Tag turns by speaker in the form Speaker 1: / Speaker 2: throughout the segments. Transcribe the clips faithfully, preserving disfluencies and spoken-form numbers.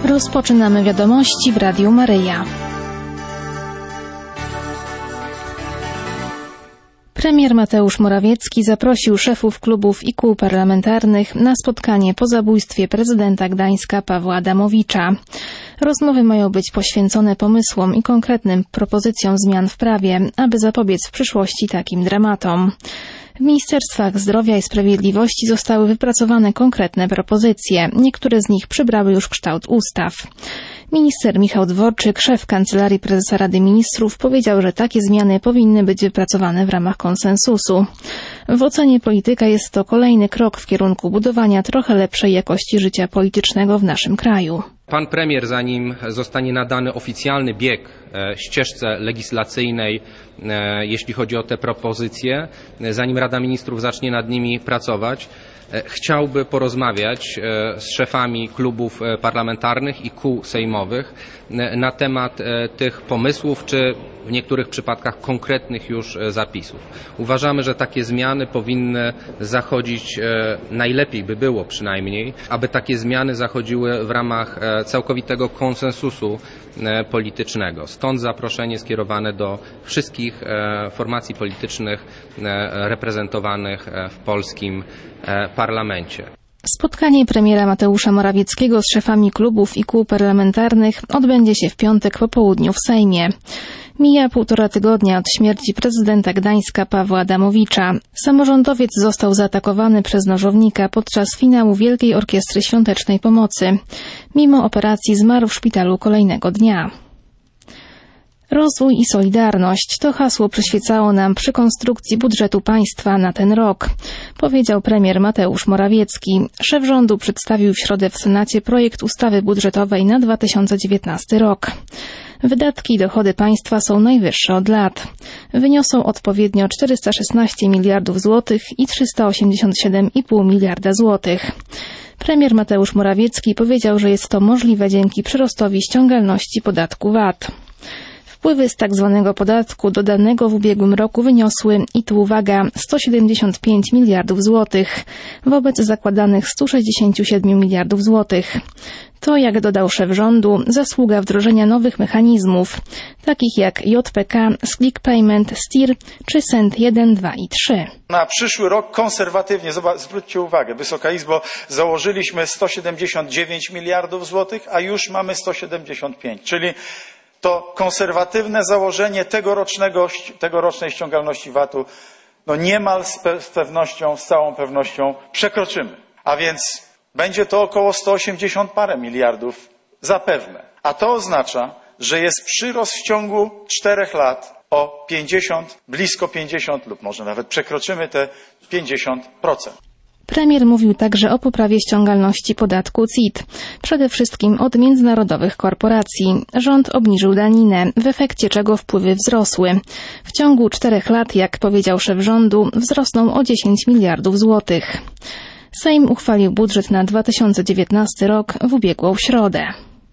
Speaker 1: Rozpoczynamy wiadomości w Radiu Maryja. Premier Mateusz Morawiecki zaprosił szefów klubów i kół parlamentarnych na spotkanie po zabójstwie prezydenta Gdańska Pawła Adamowicza. Rozmowy mają być poświęcone pomysłom i konkretnym propozycjom zmian w prawie, aby zapobiec w przyszłości takim dramatom. W Ministerstwach Zdrowia i Sprawiedliwości zostały wypracowane konkretne propozycje. Niektóre z nich przybrały już kształt ustaw. Minister Michał Dworczyk, szef Kancelarii Prezesa Rady Ministrów, powiedział, że takie zmiany powinny być wypracowane w ramach konsensusu. W ocenie polityka jest to kolejny krok w kierunku budowania trochę lepszej jakości życia politycznego w naszym kraju.
Speaker 2: Pan premier, zanim zostanie nadany oficjalny bieg ścieżce legislacyjnej, jeśli chodzi o te propozycje, zanim Rada Ministrów zacznie nad nimi pracować, chciałby porozmawiać z szefami klubów parlamentarnych i kół sejmowych na temat tych pomysłów, czy w niektórych przypadkach konkretnych już zapisów. Uważamy, że takie zmiany powinny zachodzić, najlepiej by było przynajmniej, aby takie zmiany zachodziły w ramach całkowitego konsensusu politycznego. Stąd zaproszenie skierowane do wszystkich formacji politycznych reprezentowanych w polskim parlamencie.
Speaker 1: Spotkanie premiera Mateusza Morawieckiego z szefami klubów i kół parlamentarnych odbędzie się w piątek po południu w Sejmie. Mija półtora tygodnia od śmierci prezydenta Gdańska Pawła Adamowicza. Samorządowiec został zaatakowany przez nożownika podczas finału Wielkiej Orkiestry Świątecznej Pomocy. Mimo operacji zmarł w szpitalu kolejnego dnia. Rozwój i solidarność to hasło przyświecało nam przy konstrukcji budżetu państwa na ten rok, powiedział premier Mateusz Morawiecki. Szef rządu przedstawił w środę w Senacie projekt ustawy budżetowej na dwa tysiące dziewiętnasty rok. Wydatki i dochody państwa są najwyższe od lat. Wyniosą odpowiednio czterysta szesnaście miliardów złotych i trzysta osiemdziesiąt siedem i pół miliarda złotych. Premier Mateusz Morawiecki powiedział, że jest to możliwe dzięki przyrostowi ściągalności podatku V A T. Wpływy z tak zwanego podatku dodanego w ubiegłym roku wyniosły, i tu uwaga, sto siedemdziesiąt pięć miliardów złotych wobec zakładanych stu sześćdziesięciu siedmiu miliardów złotych. To, jak dodał szef rządu, zasługa wdrożenia nowych mechanizmów, takich jak J P K, Split Payment, S T I R czy S E N T jeden, dwa i trzy.
Speaker 3: Na przyszły rok konserwatywnie, zwróćcie uwagę, Wysoka Izbo, założyliśmy sto siedemdziesiąt dziewięć miliardów złotych, a już mamy sto siedemdziesiąt pięć, czyli to konserwatywne założenie tegorocznego, tegorocznej ściągalności V A T-u no niemal z, pe z pewnością, z całą pewnością przekroczymy. A więc będzie to około sto osiemdziesiąt parę miliardów zapewne. A to oznacza, że jest przyrost w ciągu czterech lat o pięćdziesiąt, blisko pięćdziesiąt lub może nawet przekroczymy te pięćdziesiąt procent.
Speaker 1: Premier mówił także o poprawie ściągalności podatku C I T, przede wszystkim od międzynarodowych korporacji. Rząd obniżył daninę, w efekcie czego wpływy wzrosły. W ciągu czterech lat, jak powiedział szef rządu, wzrosną o dziesięć miliardów złotych. Sejm uchwalił budżet na dwa tysiące dziewiętnasty rok w ubiegłą środę.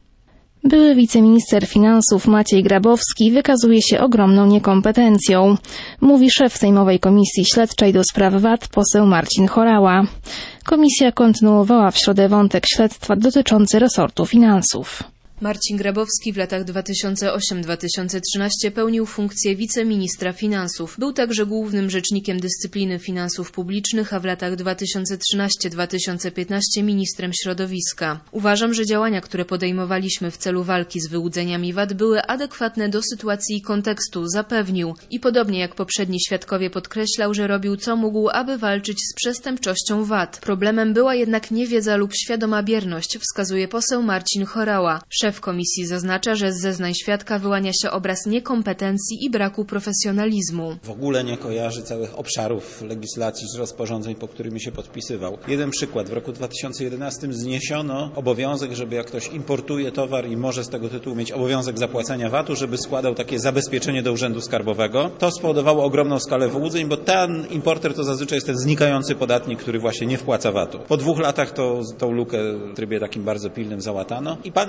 Speaker 1: Były wiceminister finansów Maciej Grabowski wykazuje się ogromną niekompetencją, mówi szef Sejmowej Komisji Śledczej do spraw V A T poseł Marcin Horała. Komisja kontynuowała w środę wątek śledztwa dotyczący resortu finansów.
Speaker 4: Marcin Grabowski w latach dwa tysiące ósmym do dwa tysiące trzynastego pełnił funkcję wiceministra finansów. Był także głównym rzecznikiem dyscypliny finansów publicznych, a w latach dwa tysiące trzynastego do dwa tysiące piętnastego ministrem środowiska. Uważam, że działania, które podejmowaliśmy w celu walki z wyłudzeniami V A T były adekwatne do sytuacji i kontekstu, zapewnił. I podobnie jak poprzedni świadkowie podkreślał, że robił co mógł, aby walczyć z przestępczością V A T. Problemem była jednak niewiedza lub świadoma bierność, wskazuje poseł Marcin Horała. Szef komisji zaznacza, że z zeznań świadka wyłania się obraz niekompetencji i braku profesjonalizmu.
Speaker 5: W ogóle nie kojarzy całych obszarów legislacji z rozporządzeń, po którymi się podpisywał. Jeden przykład. W roku dwa tysiące jedenastym zniesiono obowiązek, żeby jak ktoś importuje towar i może z tego tytułu mieć obowiązek zapłacenia V A T-u, żeby składał takie zabezpieczenie do Urzędu Skarbowego. To spowodowało ogromną skalę wyłudzeń, bo ten importer to zazwyczaj jest ten znikający podatnik, który właśnie nie wpłaca V A T-u. Po dwóch latach to tą lukę w trybie takim bardzo pilnym załatano i pan minister, który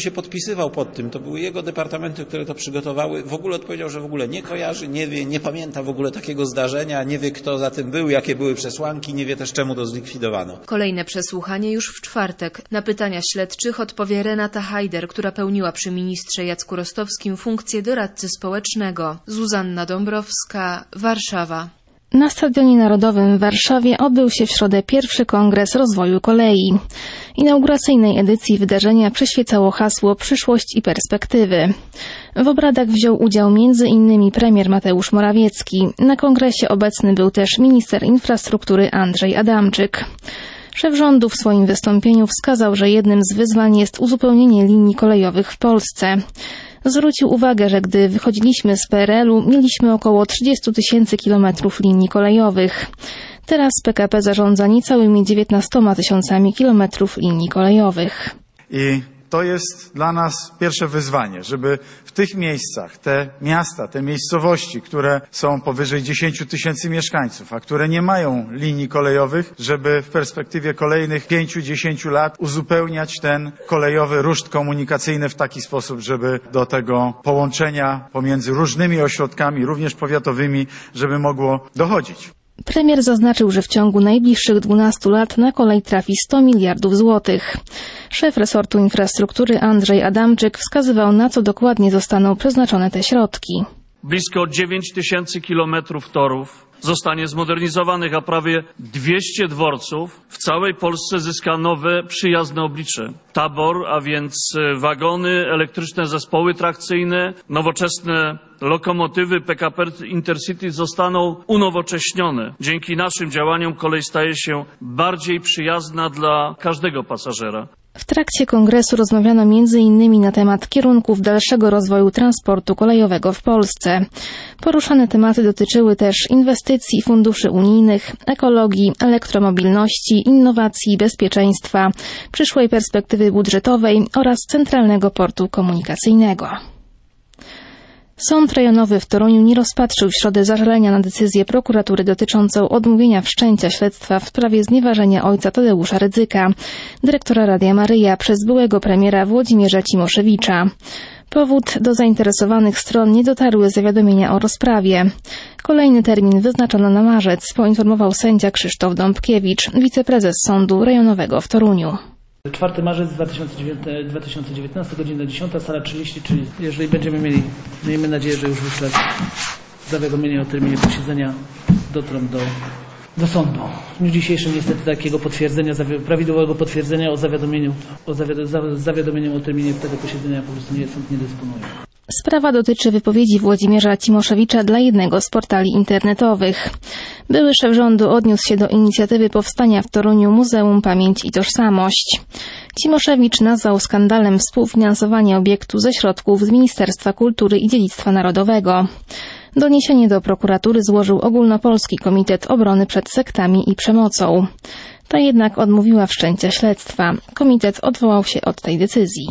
Speaker 5: się podpisywał pod tym, to były jego departamenty, które to przygotowały, w ogóle odpowiedział, że w ogóle nie kojarzy, nie wie, nie pamięta w ogóle takiego zdarzenia, nie wie, kto za tym był, jakie były przesłanki, nie wie też, czemu to zlikwidowano.
Speaker 4: Kolejne przesłuchanie już w czwartek. Na pytania śledczych odpowie Renata Hajder, która pełniła przy ministrze Jacku Rostowskim funkcję doradcy społecznego. Zuzanna Dąbrowska, Warszawa.
Speaker 1: Na Stadionie Narodowym w Warszawie odbył się w środę pierwszy Kongres Rozwoju Kolei. Inauguracyjnej edycji wydarzenia przyświecało hasło Przyszłość i perspektywy. W obradach wziął udział między innymi premier Mateusz Morawiecki. Na kongresie obecny był też minister infrastruktury Andrzej Adamczyk. Szef rządu w swoim wystąpieniu wskazał, że jednym z wyzwań jest uzupełnienie linii kolejowych w Polsce. Zwrócił uwagę, że gdy wychodziliśmy z P R L u, mieliśmy około trzydzieści tysięcy kilometrów linii kolejowych. Teraz P K P zarządza niecałymi dziewiętnastoma tysiącami kilometrów linii kolejowych.
Speaker 3: I to jest dla nas pierwsze wyzwanie, żeby w tych miejscach, te miasta, te miejscowości, które są powyżej dziesięciu tysięcy mieszkańców, a które nie mają linii kolejowych, żeby w perspektywie kolejnych pięciu, dziesięciu lat uzupełniać ten kolejowy ruszt komunikacyjny w taki sposób, żeby do tego połączenia pomiędzy różnymi ośrodkami, również powiatowymi, żeby mogło dochodzić.
Speaker 1: Premier zaznaczył, że w ciągu najbliższych dwunastu lat na kolej trafi sto miliardów złotych. Szef resortu infrastruktury Andrzej Adamczyk wskazywał, na co dokładnie zostaną przeznaczone te środki.
Speaker 6: Blisko dziewięć tysięcy kilometrów torów zostanie zmodernizowanych, a prawie dwieście dworców w całej Polsce zyska nowe, przyjazne oblicze. Tabor, a więc wagony, elektryczne zespoły trakcyjne, nowoczesne lokomotywy P K P Intercity zostaną unowocześnione. Dzięki naszym działaniom kolej staje się bardziej przyjazna dla każdego pasażera.
Speaker 1: W trakcie kongresu rozmawiano między innymi na temat kierunków dalszego rozwoju transportu kolejowego w Polsce. Poruszane tematy dotyczyły też inwestycji, funduszy unijnych, ekologii, elektromobilności, innowacji, bezpieczeństwa, przyszłej perspektywy budżetowej oraz centralnego portu komunikacyjnego. Sąd rejonowy w Toruniu nie rozpatrzył w środę zażalenia na decyzję prokuratury dotyczącą odmówienia wszczęcia śledztwa w sprawie znieważenia ojca Tadeusza Rydzyka, dyrektora Radia Maryja, przez byłego premiera Włodzimierza Cimoszewicza. Powód: do zainteresowanych stron nie dotarły zawiadomienia o rozprawie. Kolejny termin wyznaczono na marzec, poinformował sędzia Krzysztof Dąbkiewicz, wiceprezes Sądu Rejonowego w Toruniu.
Speaker 7: czwarty marzec dwa tysiące dziewiętnasty, godzina dziesiąta, sala trzydzieści, czyli jeżeli będziemy mieli, miejmy nadzieję, że już wyśle zawiadomienie o terminie posiedzenia, dotrą do, do sądu. W dniu dzisiejszym niestety takiego potwierdzenia, prawidłowego potwierdzenia o zawiadomieniu, o zawi- z zawiadomieniem o terminie tego posiedzenia po prostu nie, sąd nie dysponuje.
Speaker 1: Sprawa dotyczy wypowiedzi Włodzimierza Cimoszewicza dla jednego z portali internetowych. Były szef rządu odniósł się do inicjatywy powstania w Toruniu Muzeum Pamięć i Tożsamość. Cimoszewicz nazwał skandalem współfinansowanie obiektu ze środków z Ministerstwa Kultury i Dziedzictwa Narodowego. Doniesienie do prokuratury złożył Ogólnopolski Komitet Obrony przed Sektami i Przemocą. Ta jednak odmówiła wszczęcia śledztwa. Komitet odwołał się od tej decyzji.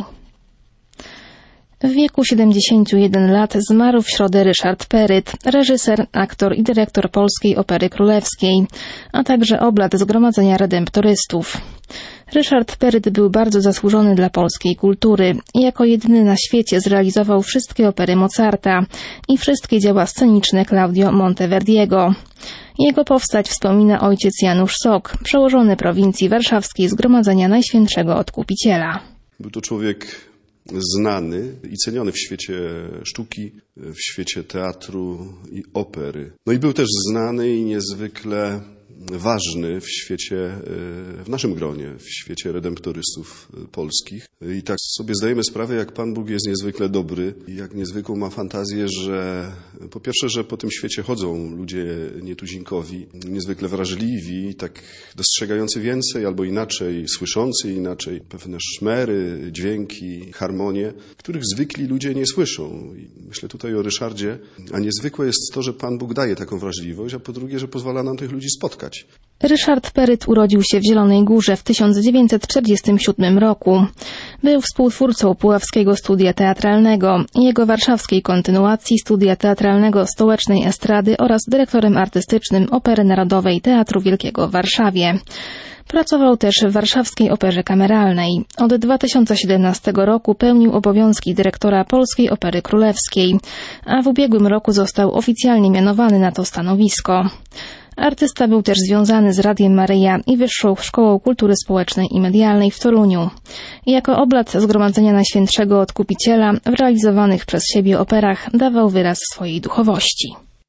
Speaker 1: W wieku siedemdziesięciu jeden lat zmarł w środę Ryszard Peryt, reżyser, aktor i dyrektor Polskiej Opery Królewskiej, a także oblat Zgromadzenia Redemptorystów. Ryszard Peryt był bardzo zasłużony dla polskiej kultury i jako jedyny na świecie zrealizował wszystkie opery Mozarta i wszystkie dzieła sceniczne Claudio Monteverdiego. Jego powstać wspomina ojciec Janusz Sok, przełożony prowincji warszawskiej Zgromadzenia Najświętszego Odkupiciela.
Speaker 8: Był to człowiek znany i ceniony w świecie sztuki, w świecie teatru i opery. No i był też znany i niezwykle ważny w świecie, w naszym gronie, w świecie redemptorystów polskich. I tak sobie zdajemy sprawę, jak Pan Bóg jest niezwykle dobry i jak niezwykłą ma fantazję, że po pierwsze, że po tym świecie chodzą ludzie nietuzinkowi, niezwykle wrażliwi, tak dostrzegający więcej albo inaczej, słyszący inaczej pewne szmery, dźwięki, harmonie, których zwykli ludzie nie słyszą. I myślę tutaj o Ryszardzie, a niezwykłe jest to, że Pan Bóg daje taką wrażliwość, a po drugie, że pozwala nam tych ludzi spotkać.
Speaker 1: Ryszard Peryt urodził się w Zielonej Górze w tysiąc dziewięćset czterdziestym siódmym roku. Był współtwórcą Puławskiego Studia Teatralnego, jego warszawskiej kontynuacji Studia Teatralnego Stołecznej Estrady oraz dyrektorem artystycznym Opery Narodowej Teatru Wielkiego w Warszawie. Pracował też w Warszawskiej Operze Kameralnej. Od dwa tysiące siedemnastego roku pełnił obowiązki dyrektora Polskiej Opery Królewskiej, a w ubiegłym roku został oficjalnie mianowany na to stanowisko. Artysta był też związany z Radiem Maryja i Wyższą Szkołą Kultury Społecznej i Medialnej w Toruniu. Jako oblat Zgromadzenia Najświętszego Odkupiciela w realizowanych przez siebie operach dawał wyraz swojej duchowości.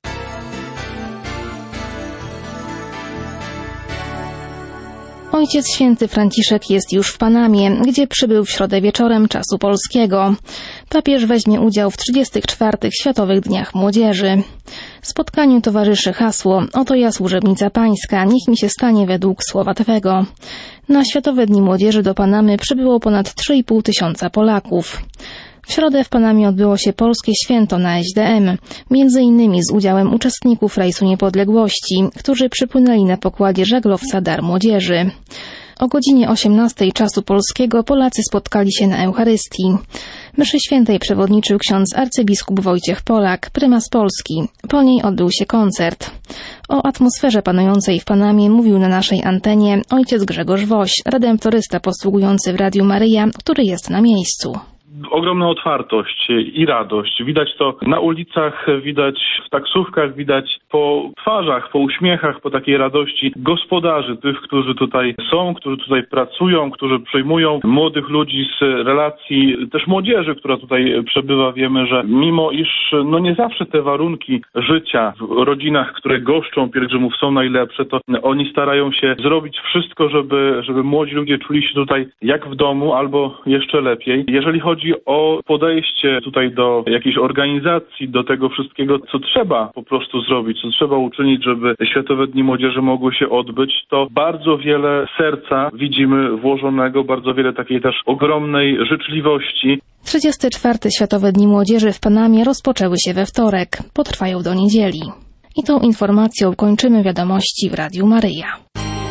Speaker 1: Ojciec Święty Franciszek jest już w Panamie, gdzie przybył w środę wieczorem czasu polskiego. Papież weźmie udział w trzydziestych czwartych Światowych Dniach Młodzieży. Spotkaniu towarzyszy hasło „Oto ja, służebnica Pańska, niech mi się stanie według słowa Twego”. Na Światowe Dni Młodzieży do Panamy przybyło ponad trzy i pół tysiąca Polaków. W środę w Panamie odbyło się Polskie Święto na S D M, między innymi z udziałem uczestników Rejsu Niepodległości, którzy przypłynęli na pokładzie żaglowca Dar Młodzieży. O godzinie osiemnastej czasu polskiego Polacy spotkali się na Eucharystii. Mszy świętej przewodniczył ksiądz arcybiskup Wojciech Polak, prymas Polski. Po niej odbył się koncert. O atmosferze panującej w Panamie mówił na naszej antenie ojciec Grzegorz Woś, redemptorysta posługujący w Radiu Maryja, który jest na miejscu.
Speaker 9: Ogromna otwartość i radość. Widać to na ulicach, widać w taksówkach, widać po twarzach, po uśmiechach, po takiej radości gospodarzy, tych, którzy tutaj są, którzy tutaj pracują, którzy przyjmują młodych ludzi z relacji, też młodzieży, która tutaj przebywa. Wiemy, że mimo iż no nie zawsze te warunki życia w rodzinach, które goszczą pielgrzymów, są najlepsze, to oni starają się zrobić wszystko, żeby, żeby młodzi ludzie czuli się tutaj jak w domu albo jeszcze lepiej. Jeżeli chodzi o podejście tutaj do jakiejś organizacji, do tego wszystkiego, co trzeba po prostu zrobić, co trzeba uczynić, żeby Światowe Dni Młodzieży mogły się odbyć, to bardzo wiele serca widzimy włożonego, bardzo wiele takiej też ogromnej życzliwości.
Speaker 1: trzydzieste czwarte Światowe Dni Młodzieży w Panamie rozpoczęły się we wtorek, potrwają do niedzieli. I tą informacją kończymy wiadomości w Radiu Maryja.